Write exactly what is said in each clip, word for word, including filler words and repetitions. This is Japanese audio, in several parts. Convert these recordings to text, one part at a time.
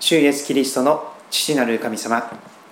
主イエスキリストの父なる神様、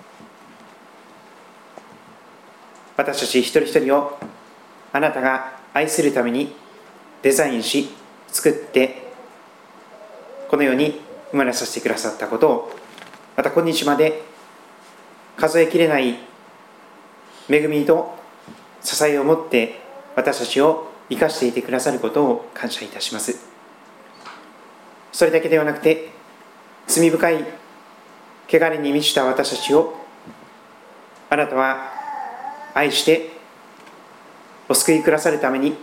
私たち一人一人をあなたが愛するためにデザインし作ってこの世に生まれさせてくださったことを、また今日まで数えきれない恵みと支えを持って私たちを生かしていてくださることを感謝いたします。それだけではなくて、罪深い汚れに満ちた私たちをあなたは愛してお救いくださるために、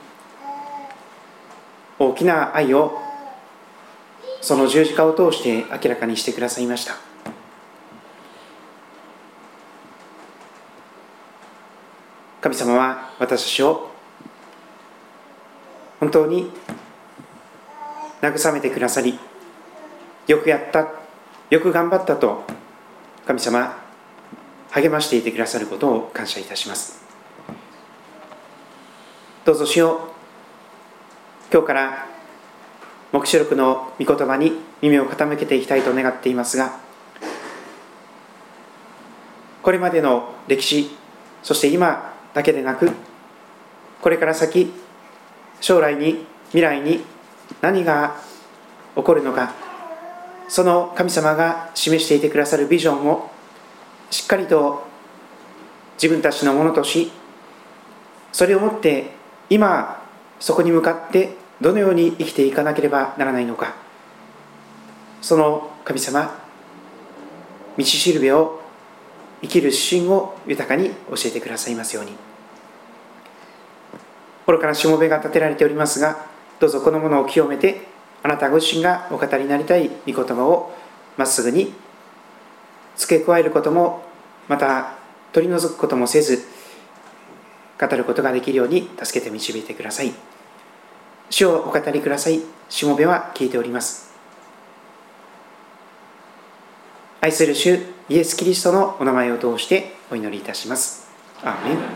大きな愛をその十字架を通して明らかにしてくださいました。神様は私たちを本当に慰めてくださり、よくやった、よく頑張ったと神様励ましていてくださることを感謝いたします。どうぞ主よ、今日から黙示録の御言葉に耳を傾けていきたいと願っていますが、これまでの歴史、そして今だけでなく、これから先、将来に、未来に何が起こるのか、その神様が示していてくださるビジョンをしっかりと自分たちのものとし、それをもって今そこに向かってどのように生きていかなければならないのか、その神様道しるべを生きる指針を豊かに教えてくださいますように。愚かなしもべが立てられておりますが、どうぞこのものを清めて、あなたご自身がお語りになりたい御言葉をまっすぐに付け加えることも、また取り除くこともせず、語ることができるように助けて導いてください。主をお語りください。しもべは聞いております。愛する主イエスキリストのお名前を通してお祈りいたします。アーメン。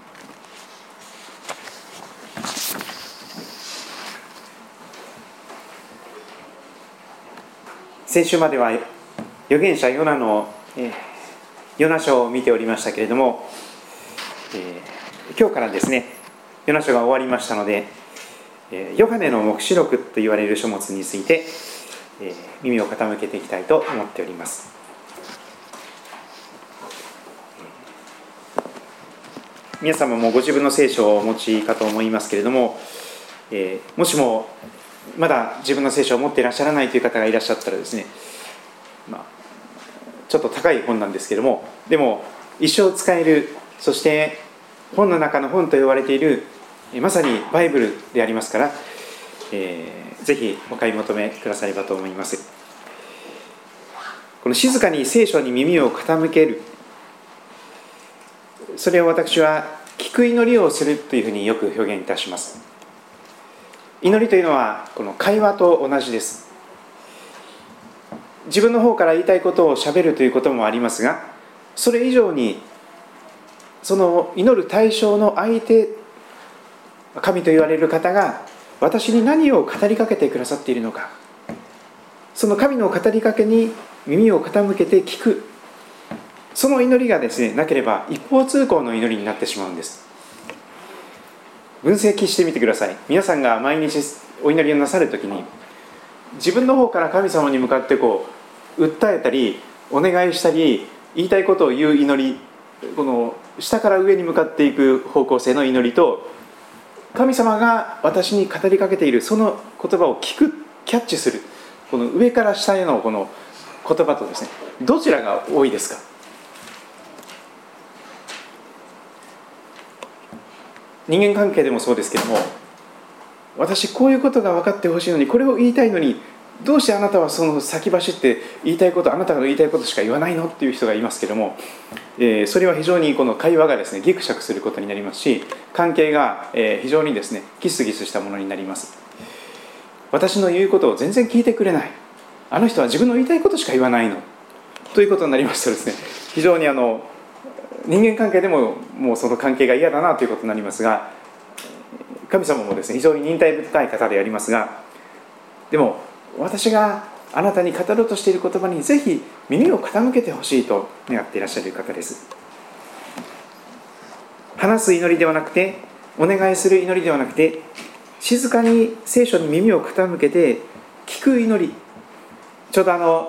先週までは預言者ヨナの、えー、ヨナ書を見ておりましたけれども、えー、今日からですね、ヨナ書が終わりましたので、えー、ヨハネの黙示録と言われる書物について、えー、耳を傾けていきたいと思っております。皆様もご自分の聖書をお持ちかと思いますけれども、えー、もしもまだ自分の聖書を持っていらっしゃらないという方がいらっしゃったらですね、まあ、ちょっと高い本なんですけれども、でも一生使える、そして本の中の本と言われているまさにバイブルでありますから、えー、ぜひお買い求めくださればと思います。この静かに聖書に耳を傾ける、それを私は聞く祈りをするというふうによく表現いたします。祈りというのはこの会話と同じです。自分の方から言いたいことをしゃべるということもありますが、それ以上にその祈る対象の相手、神と言われる方が私に何を語りかけてくださっているのか、その神の語りかけに耳を傾けて聞く、その祈りがですね、なければ一方通行の祈りになってしまうんです。分析してみてください。皆さんが毎日お祈りをなさるときに、自分の方から神様に向かってこう訴えたりお願いしたり言いたいことを言う祈り、この下から上に向かっていく方向性の祈りと、神様が私に語りかけているその言葉を聞く、キャッチする、この上から下へのこの言葉とですね、どちらが多いですか？人間関係でもそうですけども、私こういうことが分かってほしいのに、これを言いたいのに、どうしてあなたはその先走って言いたいこと、あなたが言いたいことしか言わないのっていう人がいますけども、えー、それは非常にこの会話がですね、ギクシャクすることになりますし、関係が、えー、非常にですね、ギスギスしたものになります。私の言うことを全然聞いてくれない、あの人は自分の言いたいことしか言わないのということになりますとですね、非常にあの人間関係でももうその関係が嫌だなということになりますが、神様もですね、非常に忍耐深い方でありますが、でも私があなたに語ろうとしている言葉にぜひ耳を傾けてほしいと願っていらっしゃる方です。話す祈りではなくて、お願いする祈りではなくて、静かに聖書に耳を傾けて聞く祈り。ちょうどあの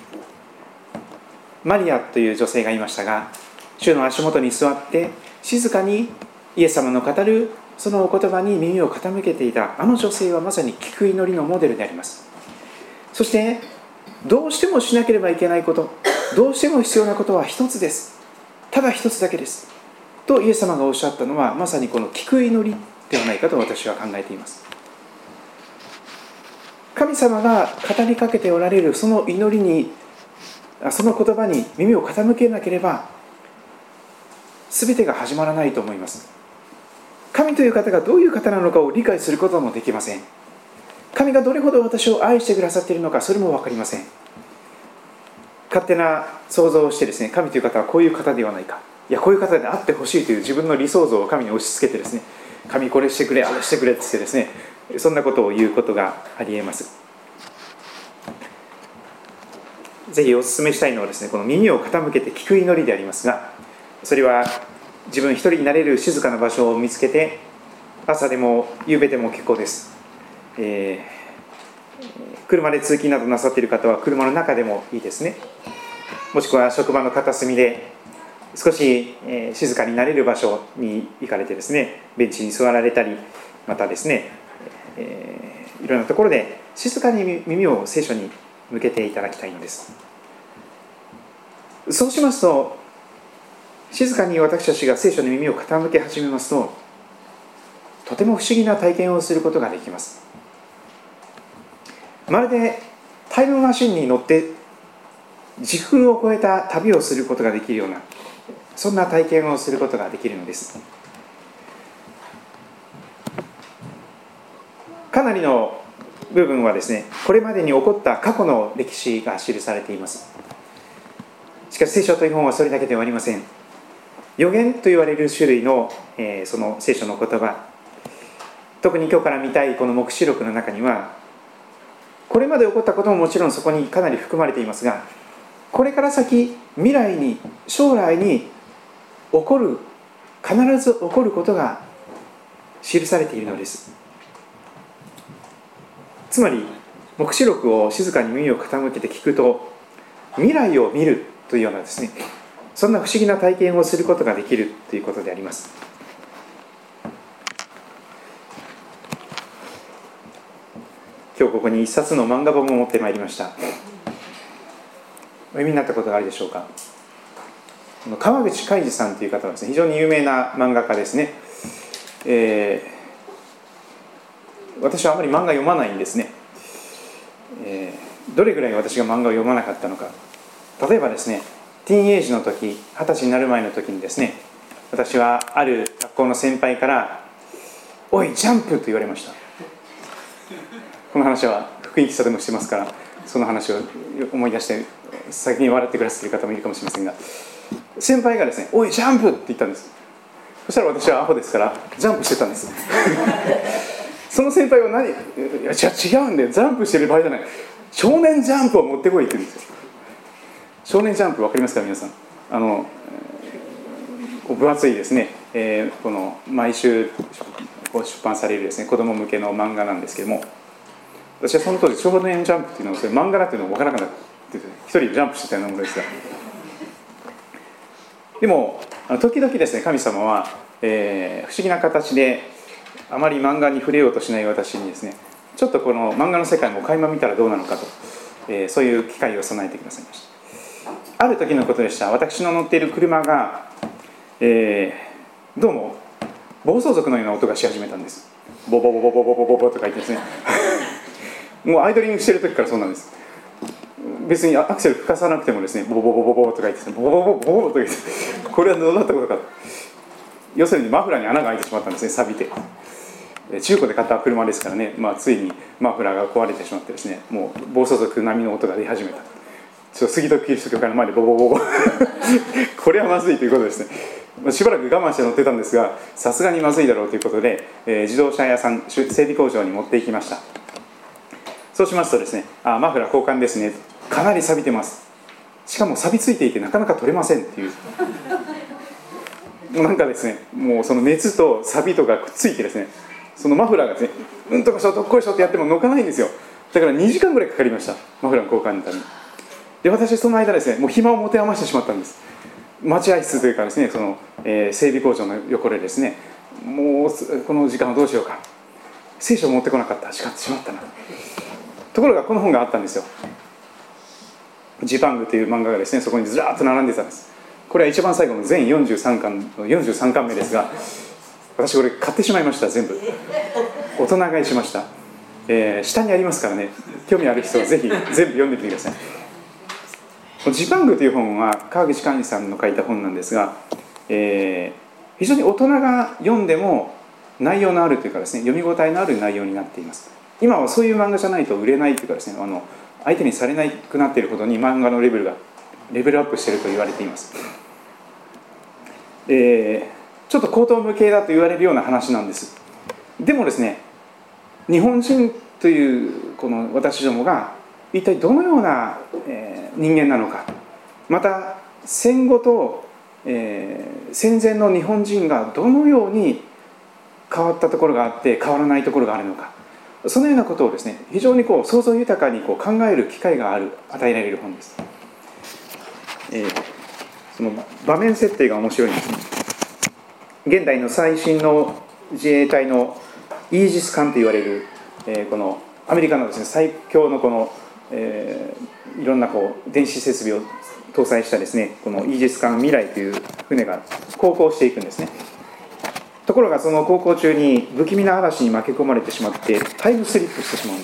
マリアという女性がいましたが、主の足元に座って静かにイエス様の語るそのお言葉に耳を傾けていたあの女性はまさに聞く祈りのモデルであります。そしてどうしてもしなければいけないこと、どうしても必要なことは一つです、ただ一つだけですとイエス様がおっしゃったのは、まさにこの聞く祈りではないかと私は考えています。神様が語りかけておられるその祈りに、その言葉に耳を傾けなければ全てが始まらないと思います。神という方がどういう方なのかを理解することもできません。神がどれほど私を愛してくださっているのか、それも分かりません。勝手な想像をしてですね、神という方はこういう方ではないか、いやこういう方であってほしいという自分の理想像を神に押し付けてですね、神これしてくれ、あれしてくれって言ってですね、そんなことを言うことがありえます。ぜひお勧めしたいのはですね、この耳を傾けて聞く祈りでありますが、それは自分一人になれる静かな場所を見つけて、朝でも夕べでも結構です。えー、車で通勤などなさっている方は車の中でもいいですね。もしくは職場の片隅で少し、えー、静かになれる場所に行かれてですね、ベンチに座られたり、またですね、えー、いろんなところで静かに耳を聖書に向けていただきたいのです。そうしますと、静かに私たちが聖書に耳を傾け始めますと、とても不思議な体験をすることができます。まるでタイムマシンに乗って時空を超えた旅をすることができるような、そんな体験をすることができるのです。かなりの部分はですね、これまでに起こった過去の歴史が記されています。しかし聖書という本はそれだけではありません。預言と言われる種類の、えー、その聖書の言葉、特に今日から見たいこの黙示録の中には、これまで起こったことももちろんそこにかなり含まれていますが、これから先未来に将来に起こる、必ず起こることが記されているのです。つまり黙示録を静かに耳を傾けて聞くと、未来を見るというようなですね、そんな不思議な体験をすることができるということであります。今日ここに一冊の漫画本を持ってまいりました。お読みになったことがあるでしょうか。川口海二さんという方はですね、非常に有名な漫画家ですね。えー、私はあまり漫画読まないんですね。えー、どれぐらい私が漫画を読まなかったのか。例えばですね、ティーンエイジの時、二十歳になる前の時にですね、私はある学校の先輩から「おいジャンプ!」と言われました。この話は福音喫茶でもしてますから、その話を思い出して先に笑ってくださっている方もいるかもしれませんが、先輩がですね「おいジャンプ!」って言ったんです。そしたら私はアホですからジャンプしてたんです。その先輩は何、いやじゃ違うんだよ、ジャンプしてる場合じゃない、少年ジャンプを持ってこいって言うんですよ。少年ジャンプ分かりますか皆さん。あの分厚いですね、えー、この毎週こう出版されるですね子供向けの漫画なんですけども、私はその当時少年ジャンプっていうのをそれ漫画だっていうのを分からなくなって一人でジャンプしてたようなものですが、でも時々ですね神様は、えー、不思議な形であまり漫画に触れようとしない私にですね、ちょっとこの漫画の世界も垣間見たらどうなのかと、えー、そういう機会を備えてくださいました。ある時のことでした。私の乗っている車が、えー、どうも暴走族のような音がし始めたんです。ボボボボボボボボボとか言ってですねもうアイドリングしてる時からそうなんです。別にアクセル吹かさなくてもですねボボボボボボとか言ってですねボボボボボボとか言ってこれはどうなったことか、要するにマフラーに穴が開いてしまったんですね、錆びて。中古で買った車ですからね、まあ、ついにマフラーが壊れてしまってですね、もう暴走族並みの音が出始めた。ちょっと杉戸キリスト教会の前でボボボボこれはまずいということですね。しばらく我慢して乗ってたんですが、さすがにまずいだろうということで、えー、自動車屋さん整備工場に持っていきました。そそうしますとですね、あ、マフラー交換ですね、かなり錆びてます、しかも錆びついていてなかなか取れませんっていうなんかですね、もうその熱と錆とがくっついてですね、そのマフラーがですね、うんとかしょどっこいしょってやっても抜かないんですよ。だからにじかんぐらいかかりました、マフラーの交換のために。で、私その間ですね、もう暇を持て余してしまったんです。待合室というかですね、その、えー、整備工場の横でですね、もうこの時間をどうしようか、聖書を持ってこなかった、しかしまったな。ところがこの本があったんですよ。ジパングという漫画がですね、そこにずらーっと並んでたんです。これは一番最後の全よんじゅうさんかんのよんじゅうさんかんめですが、私これ買ってしまいました。全部大人買いしました。えー、下にありますからね、興味ある人はぜひ全部読んでみてください。ジパングという本は川口寛二さんの書いた本なんですが、えー、非常に大人が読んでも内容のあるというかですね、読み応えのある内容になっています。今はそういう漫画じゃないと売れないというかですね、あの相手にされなくなっているほどに漫画のレベルがレベルアップしていると言われています。えー、ちょっと高等無形だと言われるような話なんです。でもですね、日本人というこの私どもが一体どのような、えー、人間なのか、また戦後と、えー、戦前の日本人がどのように変わったところがあって変わらないところがあるのか、そのようなことをですね、非常にこう想像豊かにこう考える機会がある与えられる本です。えー、その場面設定が面白いんですね。現代の最新の自衛隊のイージス艦と言われる、えー、このアメリカのですね、最強のこの、えー、いろんなこう電子設備を搭載したですね、このイージス艦未来という船が航行していくんですね。ところがその航行中に不気味な嵐に巻き込まれてしまってタイムスリップしてしまうんです。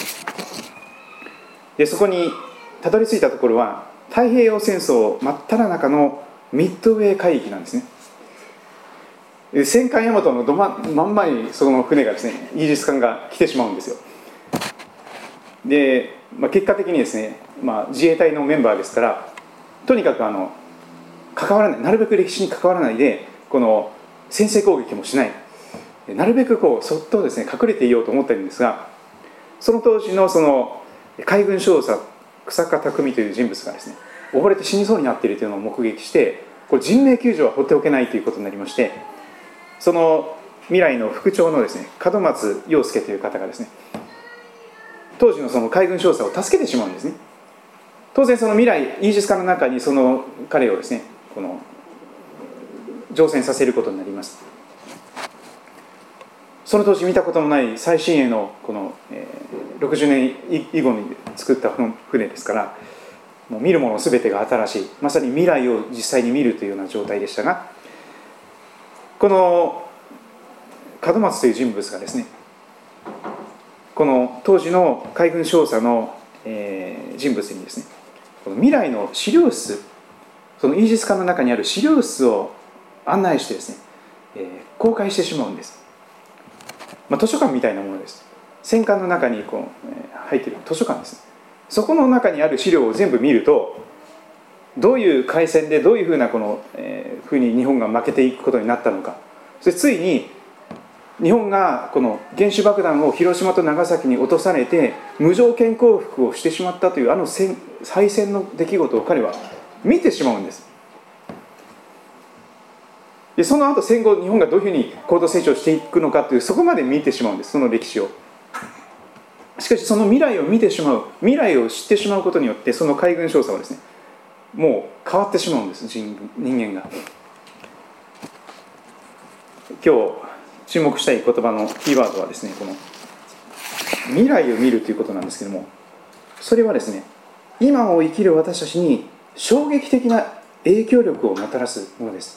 で、そこにたどり着いたところは太平洋戦争真っ只中のミッドウェー海域なんですね。戦艦大和のど真ん前にその船がですね、イージス艦が来てしまうんですよ。で、まあ、結果的にですね、まあ、自衛隊のメンバーですから、とにかくあの関わらない、なるべく歴史に関わらないで、この先制攻撃もしない、なるべくこうそっとですね隠れていようと思っているんですが、その当時のその海軍少佐日下匠という人物がですね、溺れて死にそうになっているというのを目撃して、これ人命救助は放っておけないということになりまして、その未来の副長のですね門松洋介という方がですね、当時のその海軍少佐を助けてしまうんですね。当然その未来イージス艦の中にその彼をですね、この乗船させることになります。その当時見たこともない最新鋭のこの、えー、ろくじゅうねん以後に作った船ですから、もう見るもの全てが新しい、まさに未来を実際に見るというような状態でしたが、この門松という人物がですね、この当時の海軍少佐の、えー、人物にですね、この未来の資料室、そのイージス艦の中にある資料室を案内してですね、えー、公開してしまうんです。まあ、図書館みたいなものです。戦艦の中にこう、えー、入っている図書館ですね。そこの中にある資料を全部見ると、どういう海戦でどういうふうなこの、えー、ふうに日本が負けていくことになったのか、そしてついに日本がこの原子爆弾を広島と長崎に落とされて無条件降伏をしてしまったというあの戦敗戦の出来事を彼は見てしまうんです。でその後戦後日本がどういうふうに高度成長していくのかという、そこまで見てしまうんです、その歴史を。しかしその未来を見てしまう、未来を知ってしまうことによって、その海軍少佐はですね、もう変わってしまうんです、人間が。今日注目したい言葉のキーワードはですね、この未来を見るということなんですけども、それはですね、今を生きる私たちに衝撃的な影響力をもたらすものです。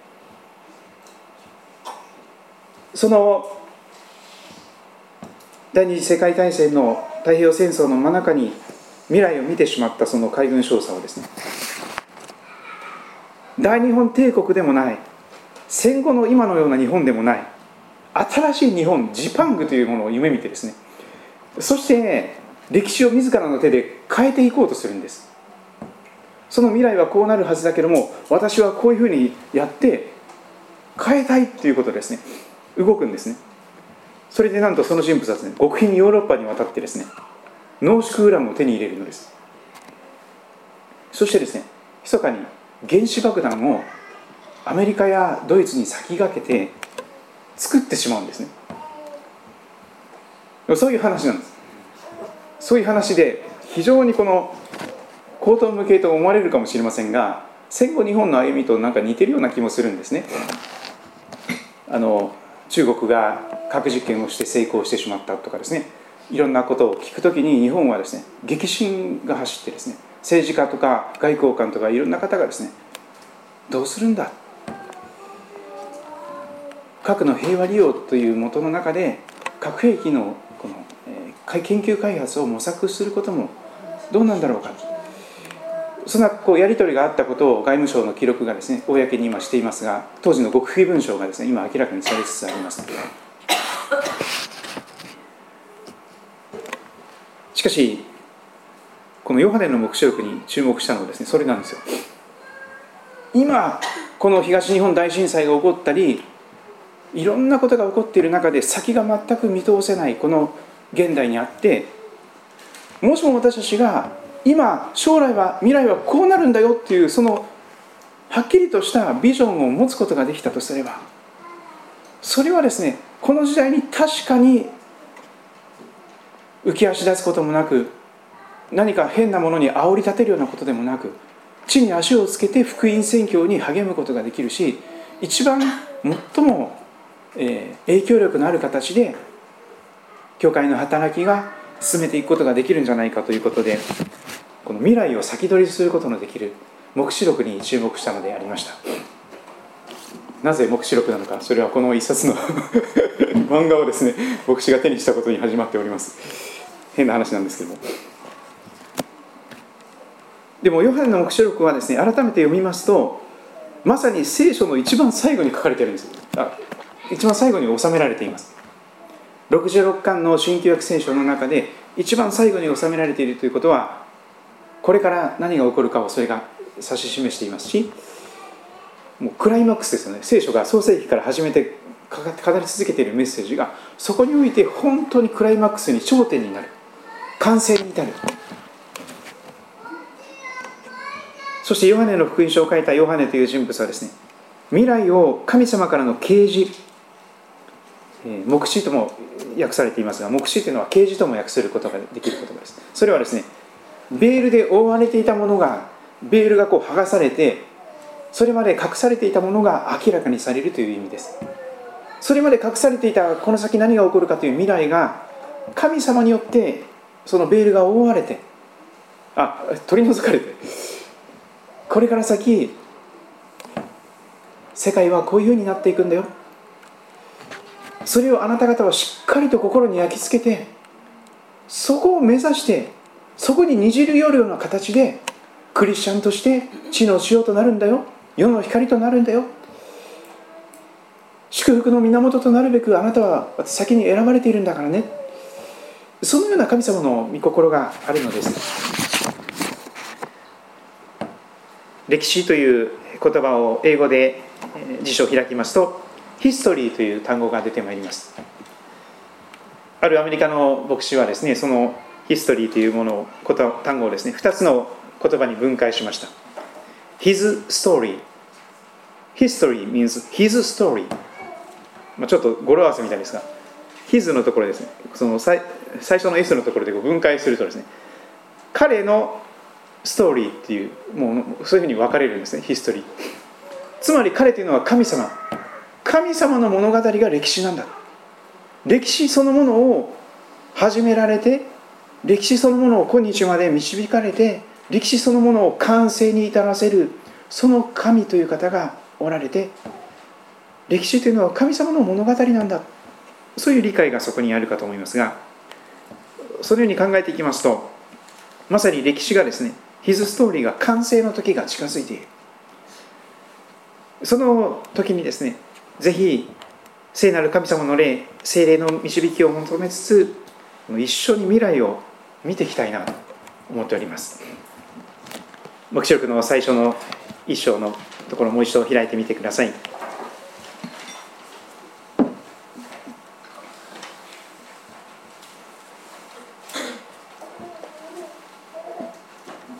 その第二次世界大戦の太平洋戦争の真中に未来を見てしまったその海軍少佐はですね、大日本帝国でもない、戦後の今のような日本でもない、新しい日本、ジパングというものを夢見てですね、そして歴史を自らの手で変えていこうとするんです。その未来はこうなるはずだけども、私はこういうふうにやって変えたいということですね、動くんですね。 それでなんとその人物はですね、極秘にヨーロッパに渡ってですね、濃縮ウランを手に入れるのです。そしてですね、密かに原子爆弾をアメリカやドイツに先駆けて作ってしまうんですね。そういう話なんです。そういう話で、非常にこの荒唐無稽と思われるかもしれませんが、戦後日本の歩みとなんか似てるような気もするんですね。あの中国が核実験をして成功してしまったとかですね、いろんなことを聞くときに日本はですね、激震が走ってですね、政治家とか外交官とかいろんな方がですね、どうするんだ、核の平和利用という元の中で核兵器のこの、えー、研究開発を模索することもどうなんだろうか、そんなこうやり取りがあったことを外務省の記録がですね、公に今していますが、当時の極秘文書がですね、今明らかにされつつあります。しかしこのヨハネの黙示録に注目したのはですね、それなんですよ。今この東日本大震災が起こったり、いろんなことが起こっている中で先が全く見通せないこの現代にあって、もしも私たちが今将来は未来はこうなるんだよっていうそのはっきりとしたビジョンを持つことができたとすれば、それはですね、この時代に確かに浮き足立つこともなく、何か変なものに煽り立てるようなことでもなく、地に足をつけて福音宣教に励むことができるし、一番最も、えー、影響力のある形で教会の働きが進めていくことができるんじゃないかということで、この未来を先取りすることのできる黙示録に注目したのでありました。なぜ黙示録なのか、それはこの一冊の漫画をですね、牧師が手にしたことに始まっております。変な話なんですけども、でもヨハネの黙示録はですね、改めて読みますと、まさに聖書の一番最後に書かれているんです。あ、一番最後に収められています。ろくじゅうろっかんの新旧約聖書の中で一番最後に収められているということは、これから何が起こるかをそれが指し示していますし、もうクライマックスですよね。聖書が創世記から始めて語り続けているメッセージが、そこにおいて本当にクライマックスに頂点になる、完成に至る。そしてヨハネの福音書を書いたヨハネという人物はですね、未来を神様からの啓示、黙示とも訳されていますが、黙示というのは啓示とも訳することができる言葉です。それはですね、ベールで覆われていたものが、ベールがこう剥がされて、それまで隠されていたものが明らかにされるという意味です。それまで隠されていたこの先何が起こるかという未来が、神様によってそのベールが覆われて、あ、取り除かれて、これから先世界はこういうふうになっていくんだよ、それをあなた方はしっかりと心に焼き付けて、そこを目指して、そこににじるような形でクリスチャンとして地の塩となるんだよ、世の光となるんだよ、祝福の源となるべくあなたは先に選ばれているんだからね、そのような神様の御心があるのです。歴史という言葉を英語で辞書を開きますと、ヒストリーという単語が出てまいります。あるアメリカの牧師はですね、そのヒストリーというものを単語をですね、ふたつの言葉に分解しました。 His story History means his story、まあ、ちょっと語呂合わせみたいですが、 His のところですね、その 最, 最初の S のところで分解するとですね、彼のストーリーっていう、もうそういうふうに分かれるんですね、ヒストリー。つまり彼というのは神様、神様の物語が歴史なんだ。歴史そのものを始められて、歴史そのものを今日まで導かれて、歴史そのものを完成に至らせる、その神という方がおられて、歴史というのは神様の物語なんだ、そういう理解がそこにあるかと思いますが、そのように考えていきますと、まさに歴史がですね、His storyが完成の時が近づいている。その時にですね、ぜひ聖なる神様の霊、聖霊の導きを求めつつ、一緒に未来を見ていきたいなと思っております。黙示録の最初の一章のところをもう一度開いてみてください。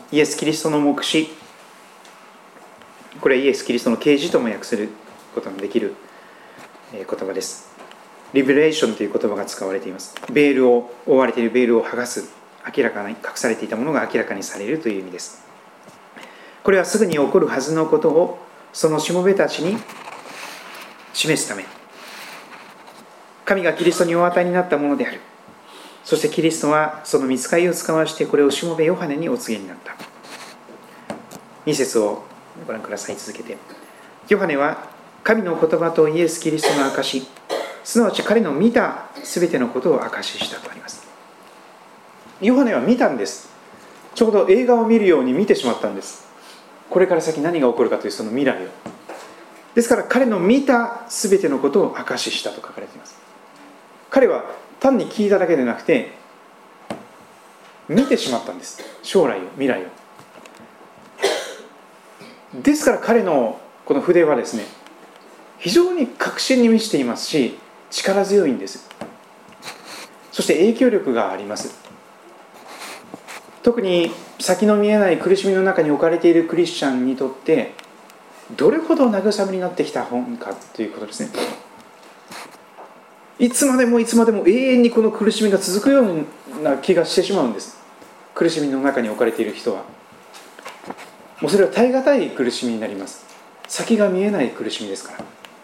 イエス・キリストの黙示、これはイエス・キリストの啓示とも訳することのできる言葉です。リベレーションという言葉が使われています。ベールを、覆われているベールを剥がす、明らかに隠されていたものが明らかにされるという意味です。これはすぐに起こるはずのことをそのしもべたちに示すため、神がキリストにお与えになったものである。そしてキリストはその御使いを使わしてこれをしもべヨハネにお告げになった。に節をご覧ください。続けて、ヨハネは神の言葉とイエス・キリストの証し、すなわち彼の見たすべてのことを証ししたとあります。ヨハネは見たんです。ちょうど映画を見るように見てしまったんです。これから先何が起こるかというその未来を。ですから彼の見たすべてのことを証ししたと書かれています。彼は単に聞いただけでなくて見てしまったんです。将来を、未来を。ですから彼のこの筆はですね、非常に確信に満ちていますし、力強いんです。そして影響力があります。特に先の見えない苦しみの中に置かれているクリスチャンにとってどれほど慰めになってきた本かということですね。いつまでもいつまでも永遠にこの苦しみが続くような気がしてしまうんです。苦しみの中に置かれている人はもうそれは耐え難い苦しみになります。先が見えない苦しみですから。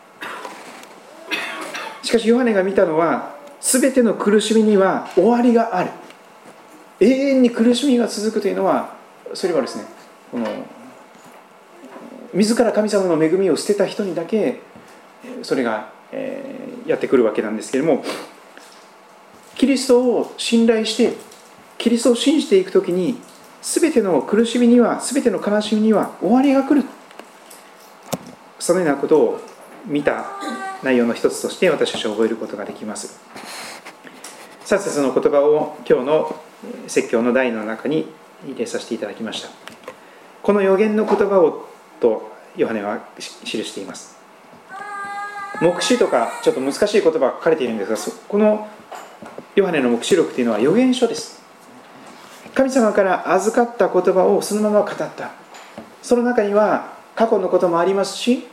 しかしヨハネが見たのは、すべての苦しみには終わりがある。永遠に苦しみが続くというのは、それはですね、この自ら神様の恵みを捨てた人にだけそれが、えー、やってくるわけなんですけれども、キリストを信頼してキリストを信じていくときに、すべての苦しみには、すべての悲しみには終わりが来る、そのようなことを見た内容の一つとして私たちは覚えることができます。さん節の言葉を今日の説教の題の中に入れさせていただきました。この予言の言葉をとヨハネは記しています。黙示とかちょっと難しい言葉が書かれているんですが、このヨハネの黙示録というのは預言書です。神様から預かった言葉をそのまま語った。その中には過去のこともありますし、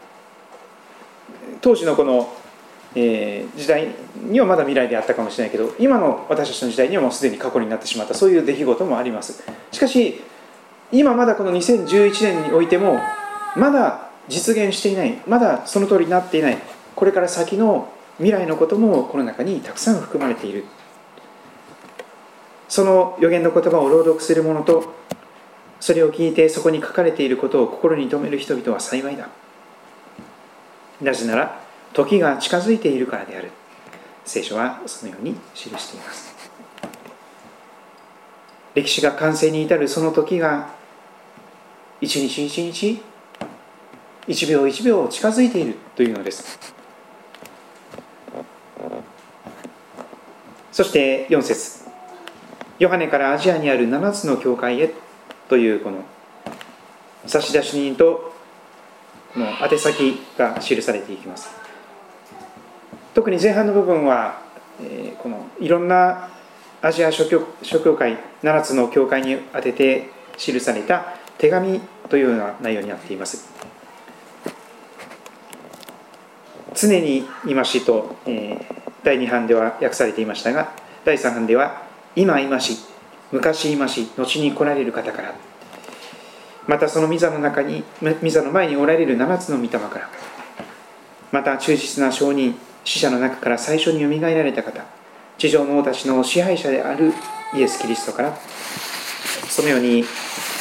当時のこの、えー、時代にはまだ未来であったかもしれないけど、今の私たちの時代にはもうすでに過去になってしまった、そういう出来事もあります。しかし今まだこのにせんじゅういちねんにおいてもまだ実現していない、まだその通りになっていない、これから先の未来のこともこの中にたくさん含まれている。その預言の言葉を朗読する者と、それを聞いてそこに書かれていることを心に留める人々は幸いだ。なぜなら時が近づいているからである。聖書はそのように記しています。歴史が完成に至るその時が一日一日、一秒一秒近づいているというのです。そしてよん節、ヨハネからアジアにあるななつの教会へというこの差出人とこの宛先が記されていきます。特に前半の部分は、えー、このいろんなアジア諸教、諸教会ななつの教会に宛てて記された手紙というような内容になっています。常にいましと、えー、だいに版では訳されていましたが、だいさん版では今いまし、昔いまし、後に来られる方から、またその御座の中に、御座の前におられるななつの御霊から、また忠実な証人、死者の中から最初によみがえられた方、地上の王たちの支配者であるイエス・キリストから、そのように、えー、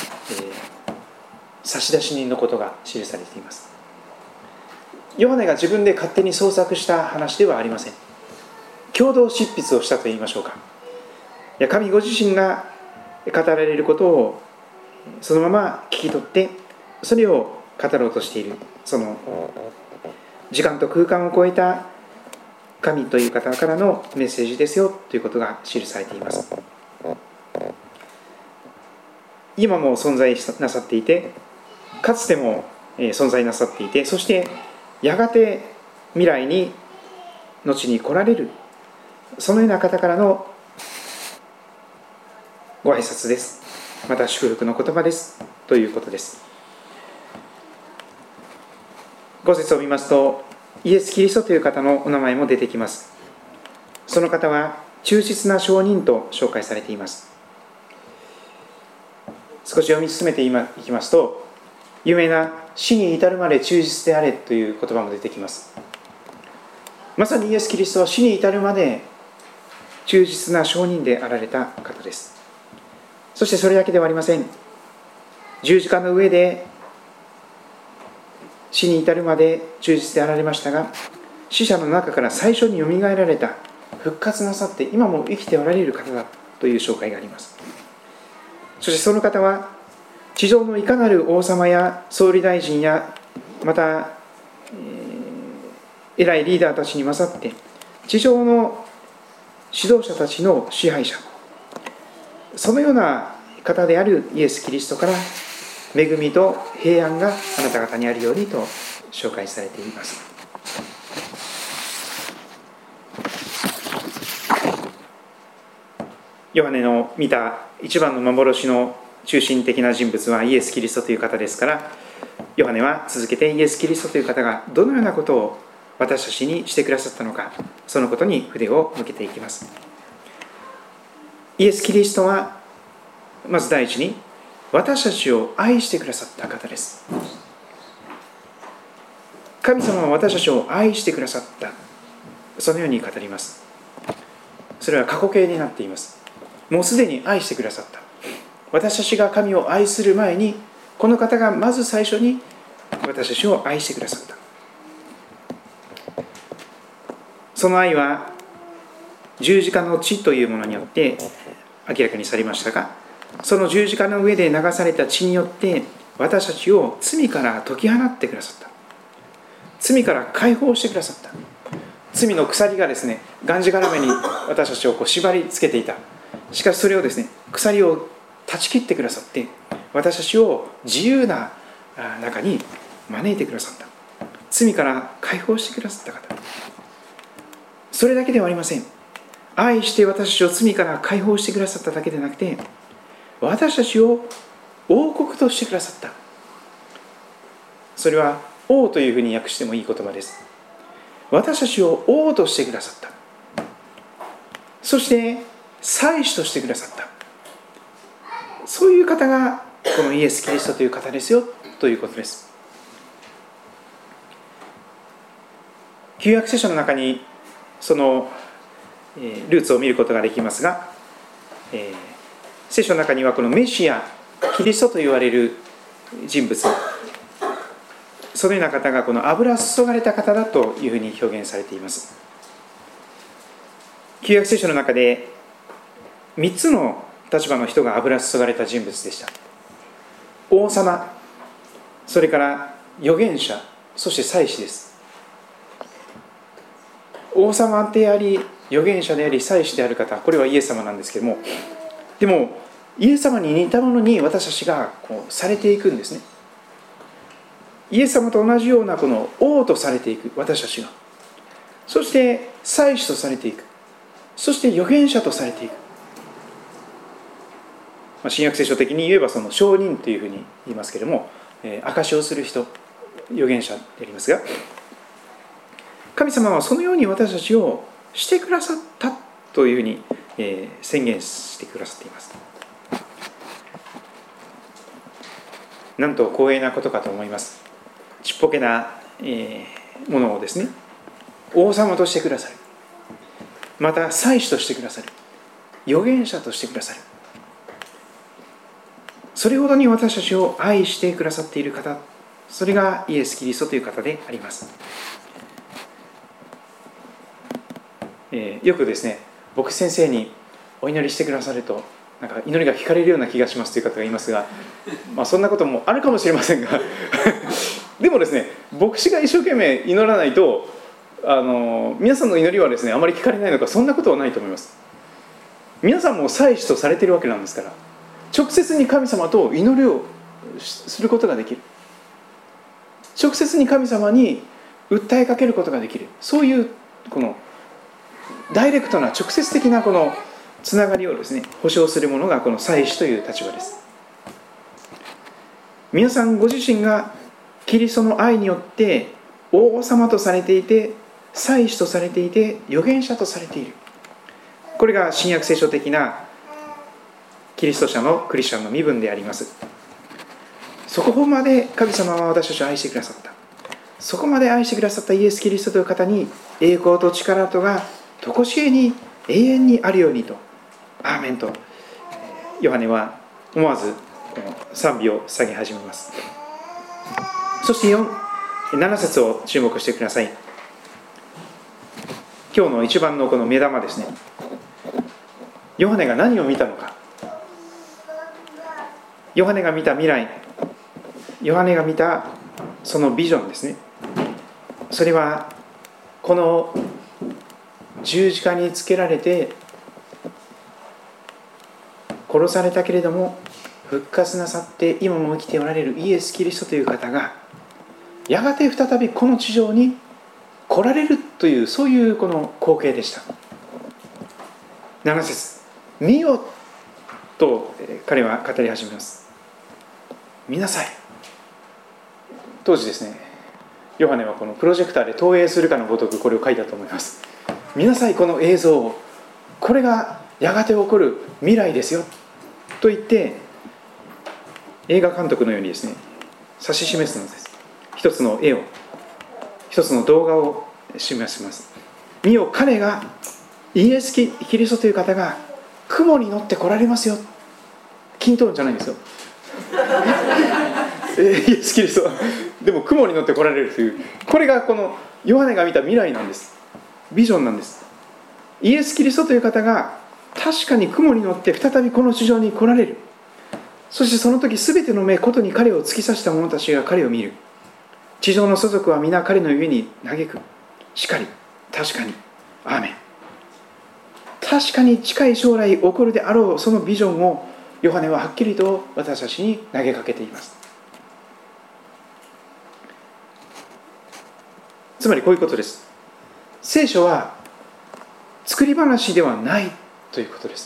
差出人のことが記されています。ヨハネが自分で勝手に創作した話ではありません。共同執筆をしたといいましょうか。いや、神ご自身が語られることをそのまま聞き取ってそれを語ろうとしている、その時間と空間を超えた神という方からのメッセージですよということが記されています。今も存在なさっていて、かつても存在なさっていて、そしてやがて未来に後に来られる、そのような方からのご挨拶です。また祝福の言葉ですということです。ご節を見ますと、イエス・キリストという方のお名前も出てきます。その方は忠実な証人と紹介されています。少し読み進めていきますと、有名な死に至るまで忠実であれという言葉も出てきます。まさにイエス・キリストは死に至るまで忠実な証人であられた方です。そしてそれだけではありません。十字架の上で死に至るまで忠実であられましたが、死者の中から最初によみがえられた、復活なさって今も生きておられる方だという紹介があります。そしてその方は地上のいかなる王様や総理大臣やまた、えー、偉いリーダーたちに勝って地上の指導者たちの支配者、そのような方であるイエス・キリストから恵みと平安があなた方にあるようにと紹介されています。ヨハネの見た一番の幻の中心的な人物はイエス・キリストという方ですから、ヨハネは続けてイエス・キリストという方がどのようなことを私たちにしてくださったのか、そのことに筆を向けていきます。イエス・キリストはまず第一に私たちを愛してくださった方です。神様は私たちを愛してくださった、そのように語ります。それは過去形になっています。もうすでに愛してくださった。私たちが神を愛する前に、この方がまず最初に私たちを愛してくださった。その愛は十字架の血というものによって明らかにされましたが、その十字架の上で流された血によって私たちを罪から解き放ってくださった。罪から解放してくださった。罪の鎖がですね、がんじがらめに私たちをこう縛り付けていた。しかしそれをですね、鎖を断ち切ってくださって、私たちを自由な中に招いてくださった。罪から解放してくださった方。それだけではありません。愛して私たちを罪から解放してくださっただけでなくて、私たちを王国としてくださった。それは王というふうに訳してもいい言葉です。私たちを王としてくださった。そして祭司としてくださった。そういう方がこのイエス・キリストという方ですよということです。旧約聖書の中にそのルーツを見ることができますが、えー、聖書の中にはこのメシア、キリストと言われる人物、そのような方がこの油注がれた方だというふうに表現されています。旧約聖書の中でみっつの立場の人が油注がれた人物でした。王様、それから預言者、そして祭司です。王様であり、預言者であり、祭司である方、これはイエス様なんですけども、でもイエス様に似たものに私たちがこうされていくんですね。イエス様と同じようなこの王とされていく私たちが、そして祭司とされていく、そして預言者とされていく。新約聖書的に言えばその証人というふうに言いますけれども、えー、証しをする人、預言者でありますが、神様はそのように私たちをしてくださったというふうに、えー、宣言してくださっています。なんと光栄なことかと思います。ちっぽけな、えー、ものをですね、王様としてくださる、また祭司としてくださる、預言者としてくださる、それほどに私たちを愛してくださっている方、それがイエス・キリストという方であります。えー、よくですね、牧師先生にお祈りしてくださるとなんか祈りが聞かれるような気がしますという方がいますが、まあ、そんなこともあるかもしれませんがでもですね、牧師が一生懸命祈らないとあの皆さんの祈りはですねあまり聞かれないのか、そんなことはないと思います。皆さんも祭司とされているわけなんですから、直接に神様と祈りをすることができる、直接に神様に訴えかけることができる、そういうこのダイレクトな直接的なこのつながりをですね保証するものがこの祭司という立場です。皆さんご自身がキリストの愛によって王様とされていて、祭司とされていて、預言者とされている。これが新約聖書的なキリスト者のクリスチャンの身分であります。そこまで神様は私たちを愛してくださった。そこまで愛してくださったイエス・キリストという方に栄光と力とが常しえに永遠にあるようにと、アーメンとヨハネは思わずこの賛美を捧げ始めます。そしてよん、なな節を注目してください。今日の一番のこの目玉ですね。ヨハネが何を見たのか。ヨハネが見た未来、ヨハネが見たそのビジョンですね。それはこの十字架につけられて殺されたけれども復活なさって今も生きておられるイエス・キリストという方がやがて再びこの地上に来られるという、そういうこの光景でした。なな節、見よと彼は語り始めます。見なさい。当時ですね、ヨハネはこのプロジェクターで投影するかのごとくこれを書いたと思います。見なさい、この映像を。これがやがて起こる未来ですよと言って、映画監督のようにですね指し示すのです。一つの絵を、一つの動画を示します。見よ、彼がイエス・キリストという方が雲に乗って来られますよ。均等じゃないんですよイエス・キリストはでも雲に乗って来られるという、これがこのヨハネが見た未来なんです。ビジョンなんです。イエス・キリストという方が確かに雲に乗って再びこの地上に来られる。そしてその時全ての目ことに彼を突き刺した者たちが彼を見る。地上の祖族は皆彼の上に嘆く。しかり、確かに、アーメン。確かに近い将来起こるであろうそのビジョンをヨハネははっきりと私たちに投げかけています。つまりこういうことです。聖書は作り話ではないということです。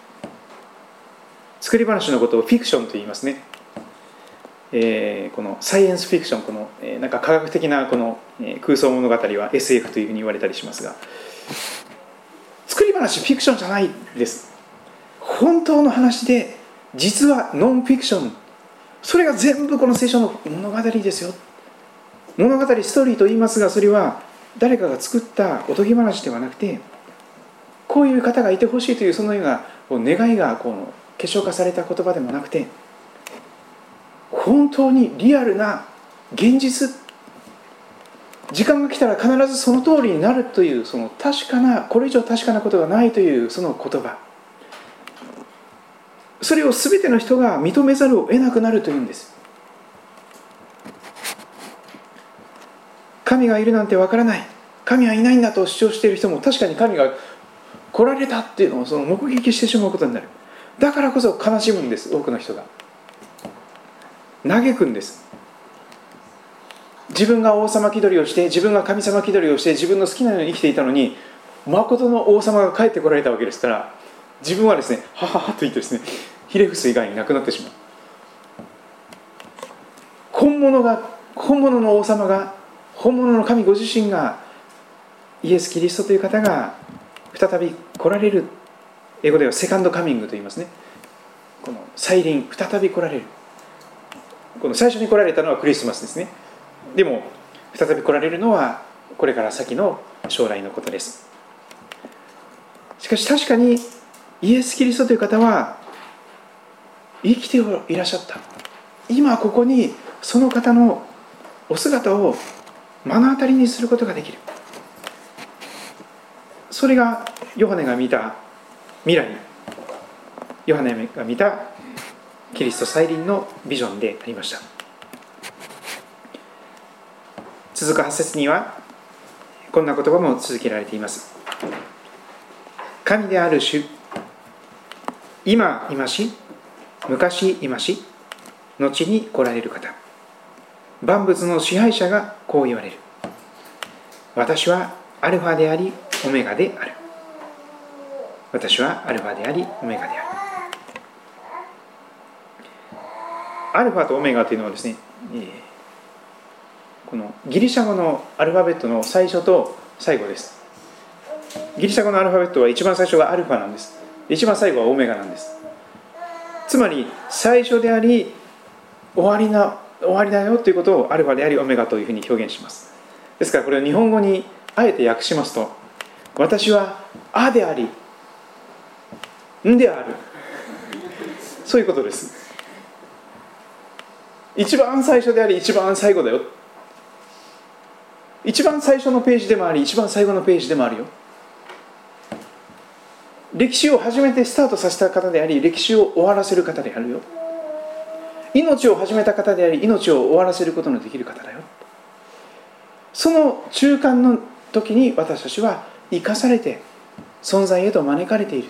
作り話のことをフィクションと言いますね。えー、このサイエンスフィクション、この、えー、なんか科学的なこの、えー、空想物語は エスエフ というふうに言われたりしますが、作り話フィクションじゃないです。本当の話で、実はノンフィクション、それが全部この聖書の物語ですよ。物語、ストーリーと言いますが、それは誰かが作ったおとぎ話ではなくて、こういう方がいてほしいというそのような願いがこの結晶化された言葉でもなくて、本当にリアルな現実、時間が来たら必ずその通りになるという、その確かな、これ以上確かなことがないというその言葉、それを全ての人が認めざるを得なくなるというんです。神がいるなんてわからない、神はいないんだと主張している人も、確かに神が来られたっていうのをその目撃してしまうことになる。だからこそ悲しむんです。多くの人が嘆くんです。自分が王様気取りをして、自分が神様気取りをして、自分の好きなように生きていたのに、誠の王様が帰ってこられたわけですから、自分はですね、はははと言ってですね、ひれ伏す以外になくなってしまう。本物が、本物の王様が、本物の神ご自身が、イエス・キリストという方が再び来られる。英語ではセカンドカミングと言いますね。この再臨、再び来られる。この最初に来られたのはクリスマスですね。でも再び来られるのはこれから先の将来のことです。しかし確かにイエス・キリストという方は生きていらっしゃった。今ここにその方のお姿を目の当たりにすることができる。それがヨハネが見た未来、ヨハネが見たキリスト再臨のビジョンでありました。続くはち節にはこんな言葉も続けられています。神である主、今いまし、昔いまし、後に来られる方、万物の支配者がこう言われる。私はアルファでありオメガである。 私はアルファでありオメガである。アルファとオメガというのはですね、このギリシャ語のアルファベットの最初と最後です。ギリシャ語のアルファベットは一番最初がアルファなんです。一番最後はオメガなんです。つまり最初であり終わりな終わりだよということをアルファでありオメガというふうに表現します。ですからこれを日本語にあえて訳しますと、私はあでありんである、そういうことです。一番最初であり一番最後だよ。一番最初のページでもあり一番最後のページでもあるよ。歴史を初めてスタートさせた方であり歴史を終わらせる方であるよ。命を始めた方であり命を終わらせることのできる方だよ。その中間の時に私たちは生かされて存在へと招かれている。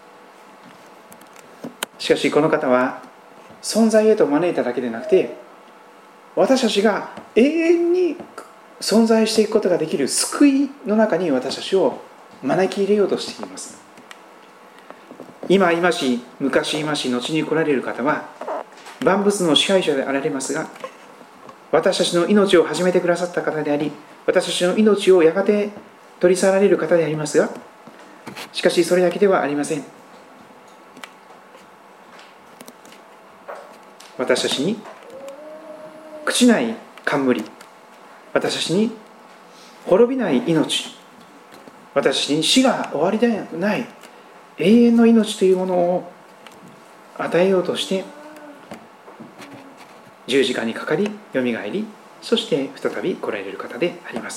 しかしこの方は存在へと招いただけでなくて、私たちが永遠に存在していくことができる救いの中に私たちを招き入れようとしています。今いまし昔いまし後に来られる方は万物の支配者であられますが、私たちの命を始めてくださった方であり、私たちの命をやがて取り去られる方でありますが、しかしそれだけではありません。私たちに朽ちない冠、私たちに滅びない命、私たちに死が終わりでない永遠の命というものを与えようとして十字架にかかりよみがえり、そして再び来られる方であります。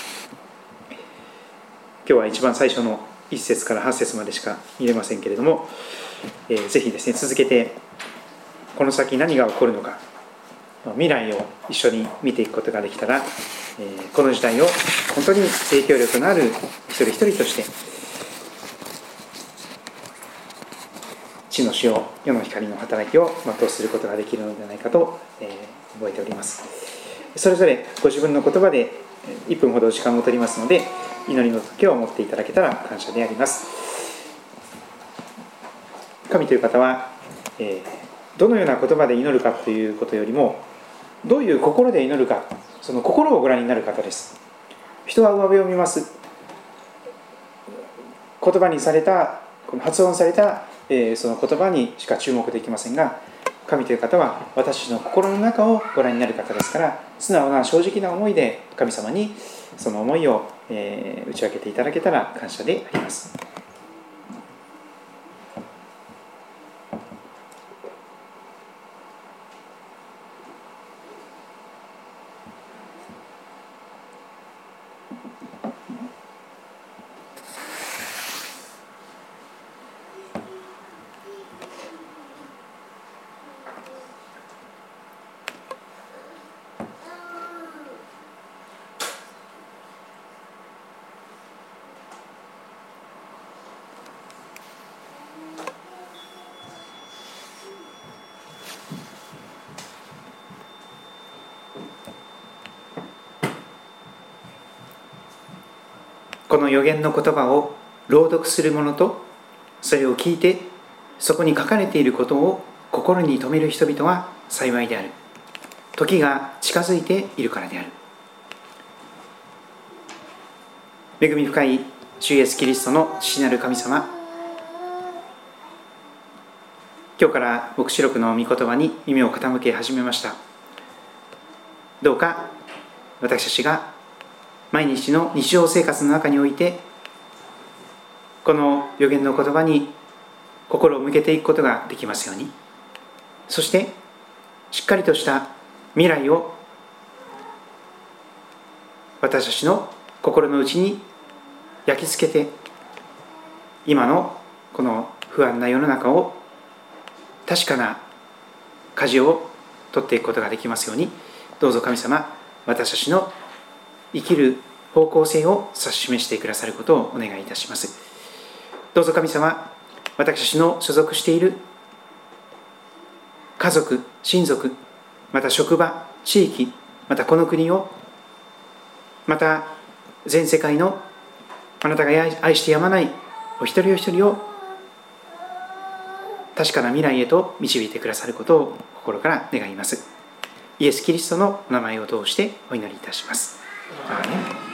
今日は一番最初のいっ節からはち節までしか見れませんけれども、えー、ぜひですね続けてこの先何が起こるのか、未来を一緒に見ていくことができたら、えー、この時代を本当に影響力のある一人一人として地の塩、世の光の働きを全うすることができるのではないかと、えー、覚えております。それぞれご自分の言葉でいっぷんほど時間を取りますので、祈りの時を持っていただけたら感謝であります。神という方は、えー、どのような言葉で祈るかということよりも、どういう心で祈るか、その心をご覧になる方です。人は上辺を見ます。言葉にされた、この発音された、えー、その言葉にしか注目できませんが、神という方は私の心の中をご覧になる方ですから、素直な正直な思いで神様にその思いを、えー、打ち明けていただけたら感謝であります。この預言の言葉を朗読する者と、それを聞いてそこに書かれていることを心に留める人々は幸いである。時が近づいているからである。恵み深い主イエスキリストの父なる神様、今日から黙示録の御言葉に耳を傾け始めました。どうか私たちが毎日の日常生活の中において、この預言の言葉に心を向けていくことができますように、そしてしっかりとした未来を私たちの心の内に焼き付けて、今のこの不安な世の中を確かな舵を取っていくことができますように、どうぞ神様、私たちの生きる方向性を指し示してくださることをお願いいたします。どうぞ神様、私たちの所属している家族、親族、また職場、地域、またこの国を、また全世界のあなたが愛してやまないお一人お一人を確かな未来へと導いてくださることを心から願います。イエス・キリストの名前を通してお祈りいたします。アーメン。